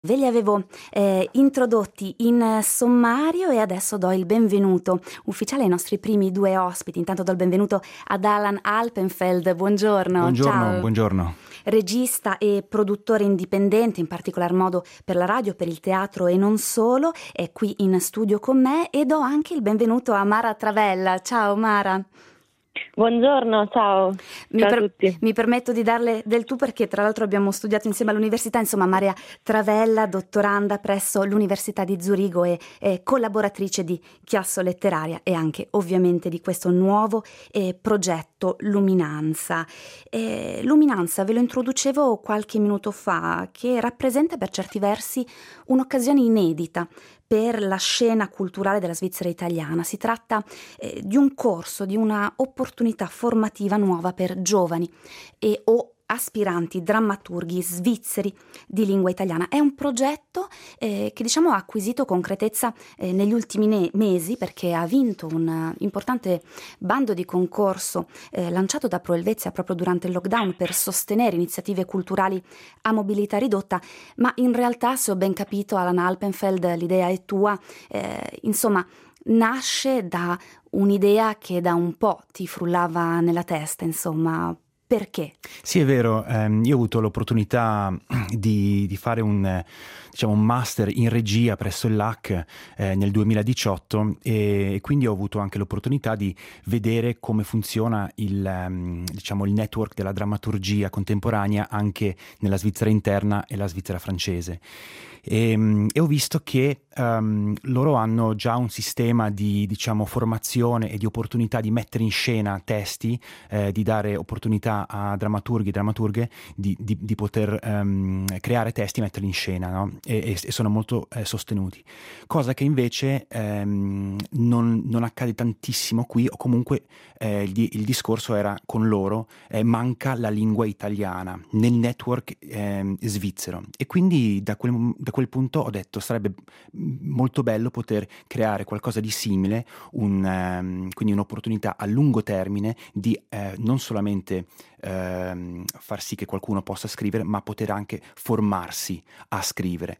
Ve li avevo introdotti in sommario e adesso do il benvenuto ufficiale ai nostri primi due ospiti. Intanto do il benvenuto ad Alan Alpenfeld. Buongiorno, Buongiorno, ciao. buongiorno. Regista e produttore indipendente, in particolar modo per la radio, per il teatro e non solo, è qui in studio con me e do anche il benvenuto a Mara Travella. Ciao Mara. Buongiorno, ciao. Ciao a tutti. Mi permetto di darle del tu perché tra l'altro abbiamo studiato insieme all'università, insomma Maria Travella, dottoranda presso l'Università di Zurigo e collaboratrice di Chiasso Letteraria e anche ovviamente di questo nuovo progetto Luminanza. Luminanza ve lo introducevo qualche minuto fa, che rappresenta per certi versi un'occasione inedita per la scena culturale della Svizzera italiana. Si tratta di un corso, di una opportunità formativa nuova per giovani o aspiranti drammaturghi svizzeri di lingua italiana. È un progetto che ha acquisito concretezza negli ultimi mesi perché ha vinto un importante bando di concorso lanciato da Pro Helvetia proprio durante il lockdown per sostenere iniziative culturali a mobilità ridotta, ma in realtà, se ho ben capito, Alan Alpenfeld, l'idea è tua, nasce da un'idea che da un po' ti frullava nella testa, Perché? Sì, è vero, io ho avuto l'opportunità di fare un master in regia presso il LAC nel 2018 e quindi ho avuto anche l'opportunità di vedere come funziona il network della drammaturgia contemporanea anche nella Svizzera interna e la Svizzera francese. E ho visto che loro hanno già un sistema di formazione e di opportunità di mettere in scena testi, di dare opportunità a drammaturghi e drammaturghe di poter creare testi e metterli in scena, no? E sono molto sostenuti, cosa che invece non accade tantissimo qui, o comunque il discorso era con loro, manca la lingua italiana nel network svizzero, e quindi da quel punto ho detto sarebbe molto bello poter creare qualcosa di simile, quindi un'opportunità a lungo termine di non solamente far sì che qualcuno possa scrivere, ma poter anche formarsi a scrivere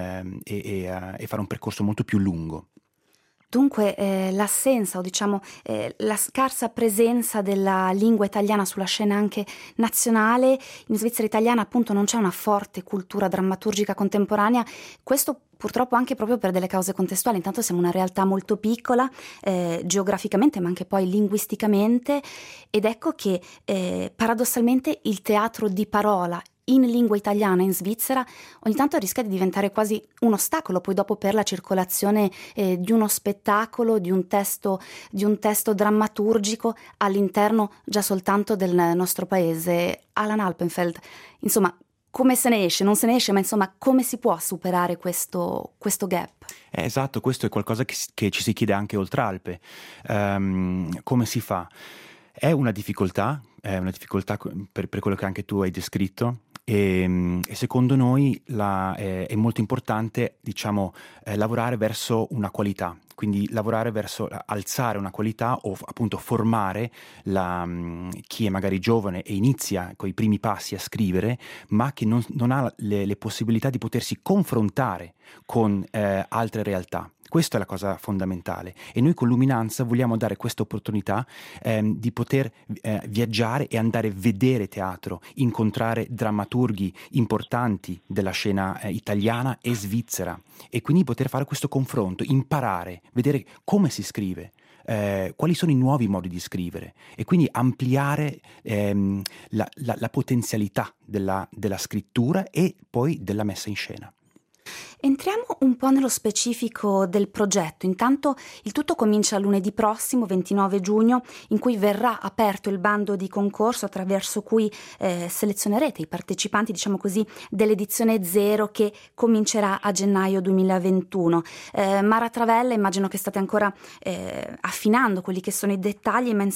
e fare un percorso molto più lungo. Dunque l'assenza o la scarsa presenza della lingua italiana sulla scena anche nazionale, in Svizzera italiana appunto non c'è una forte cultura drammaturgica contemporanea, questo purtroppo anche proprio per delle cause contestuali. Intanto siamo una realtà molto piccola geograficamente ma anche poi linguisticamente, ed ecco che paradossalmente il teatro di parola in lingua italiana in Svizzera ogni tanto rischia di diventare quasi un ostacolo poi dopo per la circolazione di uno spettacolo, di un testo drammaturgico all'interno già soltanto del nostro paese. Alan Alpenfeld, come se ne esce? Non se ne esce, ma come si può superare questo gap? Esatto, questo è qualcosa che ci si chiede anche oltre Alpe. Come si fa? È una difficoltà per quello che anche tu hai descritto. E secondo noi è molto importante lavorare verso una qualità, quindi lavorare verso alzare una qualità o appunto formare chi è magari giovane e inizia coi primi passi a scrivere, ma che non ha le possibilità di potersi confrontare con altre realtà. Questa è la cosa fondamentale, e noi con Luminanza vogliamo dare questa opportunità di poter viaggiare e andare a vedere teatro, incontrare drammaturghi importanti della scena italiana e svizzera, e quindi poter fare questo confronto, imparare, vedere come si scrive, quali sono i nuovi modi di scrivere, e quindi ampliare la potenzialità della scrittura e poi della messa in scena. Entriamo un po' nello specifico del progetto. Intanto il tutto comincia lunedì prossimo, 29 giugno, in cui verrà aperto il bando di concorso attraverso cui selezionerete i partecipanti, dell'edizione 0 che comincerà a gennaio 2021. Mara Travella, immagino che state ancora affinando quelli che sono i dettagli, ma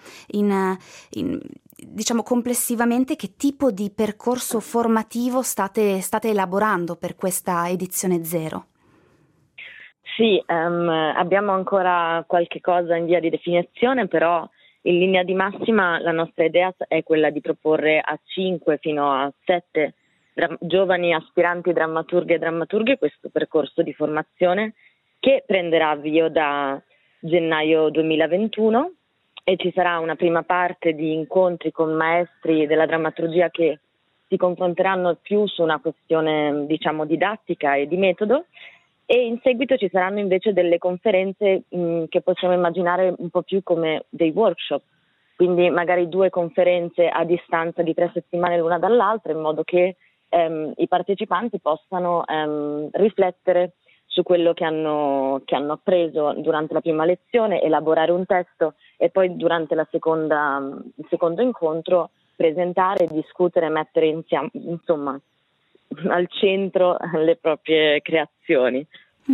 complessivamente che tipo di percorso formativo state elaborando per questa edizione 0? Sì, abbiamo ancora qualche cosa in via di definizione, però in linea di massima la nostra idea è quella di proporre a 5 fino a 7 giovani aspiranti drammaturghe e drammaturghe questo percorso di formazione che prenderà avvio da gennaio 2021 e ci sarà una prima parte di incontri con maestri della drammaturgia che si confronteranno più su una questione, diciamo, didattica e di metodo, e in seguito ci saranno invece delle conferenze che possiamo immaginare un po' più come dei workshop, quindi magari 2 conferenze a distanza di 3 settimane l'una dall'altra, in modo che i partecipanti possano riflettere su quello che hanno appreso durante la prima lezione, elaborare un testo e poi durante il secondo incontro presentare, discutere, mettere insieme, insomma, al centro le proprie creazioni.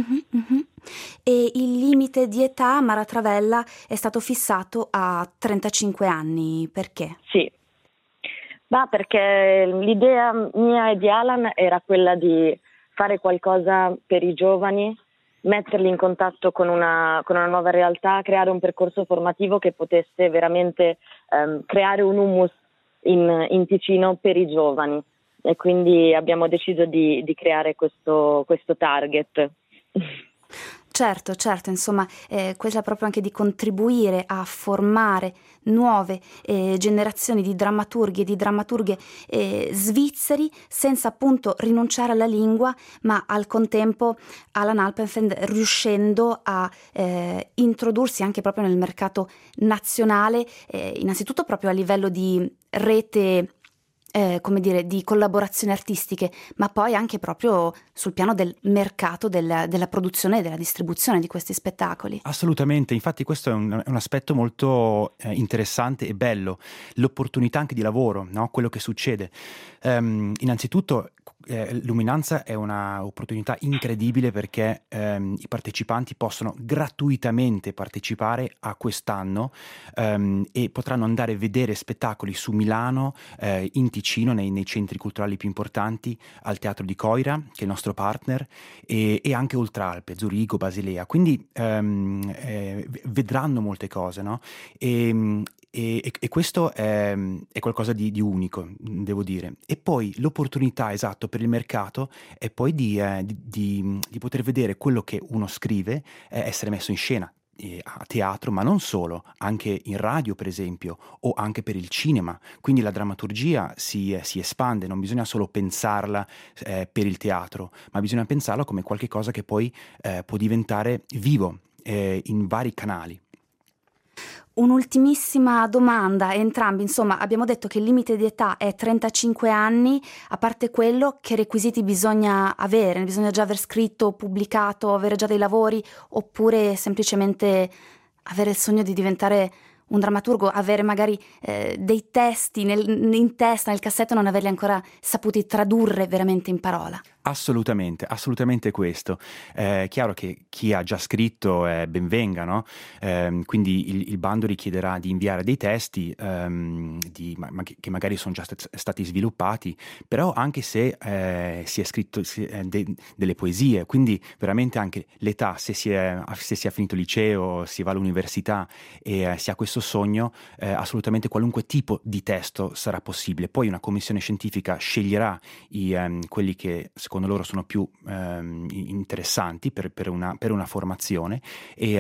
E il limite di età, Mara Travella, è stato fissato a 35 anni, perché? Sì, perché l'idea mia e di Alan era quella di fare qualcosa per i giovani, metterli in contatto con una nuova realtà, creare un percorso formativo che potesse veramente creare un humus in Ticino per i giovani, e quindi abbiamo deciso di creare questo target. Certo, insomma, quella proprio anche di contribuire a formare nuove generazioni di drammaturghi e di drammaturghe svizzeri, senza appunto rinunciare alla lingua, ma al contempo Alan Alpenfeld riuscendo a introdursi anche proprio nel mercato nazionale, innanzitutto proprio a livello di rete, di collaborazioni artistiche, ma poi anche proprio sul piano del mercato della produzione e della distribuzione di questi spettacoli. Assolutamente, infatti questo è un aspetto molto interessante e bello, l'opportunità anche di lavoro, no? Quello che succede. Innanzitutto Luminanza è un'opportunità incredibile perché i partecipanti possono gratuitamente partecipare a quest'anno e potranno andare a vedere spettacoli su Milano, in Ticino, nei centri culturali più importanti, al Teatro di Coira, che è il nostro partner, e anche oltre Alpe, Zurigo, Basilea. Quindi vedranno molte cose, no? E questo è qualcosa di unico, devo dire. E poi l'opportunità, esatto, per il mercato è poi di poter vedere quello che uno scrive essere messo in scena a teatro, ma non solo, anche in radio per esempio, o anche per il cinema. Quindi la drammaturgia si espande, non bisogna solo pensarla per il teatro, ma bisogna pensarla come qualche cosa che poi può diventare vivo in vari canali. Un'ultimissima domanda, entrambi, insomma, abbiamo detto che il limite di età è 35 anni, a parte quello, che requisiti bisogna avere? Bisogna già aver scritto, pubblicato, avere già dei lavori, oppure semplicemente avere il sogno di diventare un drammaturgo, avere magari dei testi in testa, nel cassetto, non averli ancora saputi tradurre veramente in parola? Assolutamente questo. Chiaro che chi ha già scritto ben venga, no? Quindi il bando richiederà di inviare dei testi che magari sono già stati sviluppati, però anche se si è scritto delle poesie, quindi veramente anche l'età, se si è finito il liceo, si va all'università e si ha questo sogno, assolutamente qualunque tipo di testo sarà possibile. Poi una commissione scientifica sceglierà quelli che secondo loro sono più interessanti per una formazione, e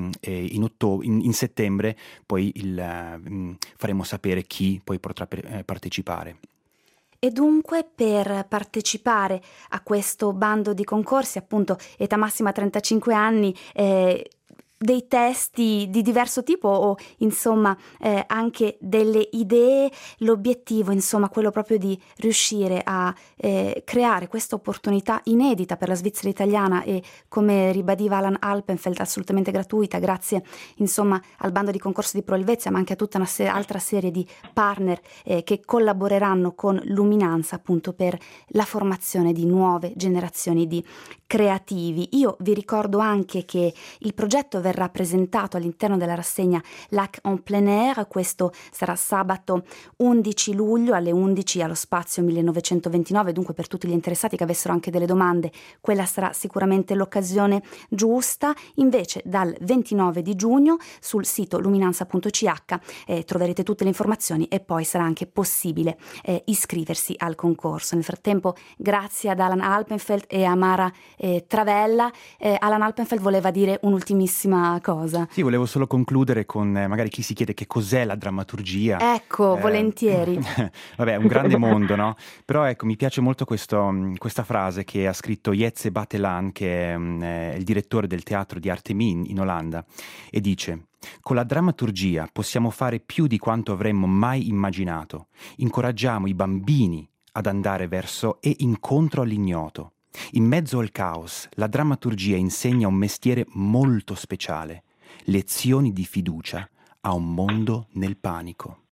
in settembre poi faremo sapere chi poi potrà partecipare. E dunque per partecipare a questo bando di concorsi, appunto età massima 35 anni, dei testi di diverso tipo o insomma anche delle idee, l'obiettivo insomma quello proprio di riuscire a creare questa opportunità inedita per la Svizzera italiana e, come ribadiva Alan Alpenfeld, assolutamente gratuita grazie insomma al bando di concorso di Pro Helvetia, ma anche a tutta una altra serie di partner che collaboreranno con Luminanza appunto per la formazione di nuove generazioni di creativi. Io vi ricordo anche che il progetto verrà verrà presentato all'interno della rassegna Lac en plein air. Questo sarà sabato 11 luglio alle 11 allo Spazio 1929, dunque per tutti gli interessati che avessero anche delle domande quella sarà sicuramente l'occasione giusta. Invece dal 29 di giugno sul sito luminanza.ch troverete tutte le informazioni e poi sarà anche possibile iscriversi al concorso. Nel frattempo grazie ad Alan Alpenfeld e a Mara Travella. Alan Alpenfeld voleva dire un'ultimissima cosa. Sì, volevo solo concludere con magari chi si chiede che cos'è la drammaturgia. Ecco, volentieri. Vabbè, è un grande mondo, no? Però ecco, mi piace molto questa frase che ha scritto Jetse Batelan, che è il direttore del teatro di Artemien in Olanda, e dice: con la drammaturgia possiamo fare più di quanto avremmo mai immaginato. Incoraggiamo i bambini ad andare verso e incontro all'ignoto. In mezzo al caos, la drammaturgia insegna un mestiere molto speciale, lezioni di fiducia a un mondo nel panico.